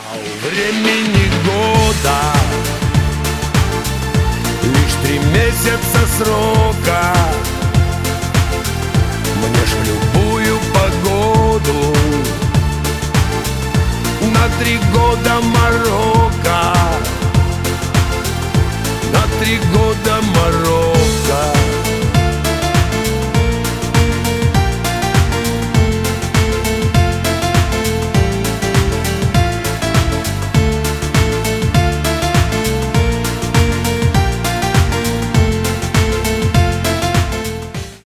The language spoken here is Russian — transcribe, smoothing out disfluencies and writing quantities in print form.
Времени года лишь 3 месяца срока. Мне ж в любую погоду на 3 года Марокко, на 3 года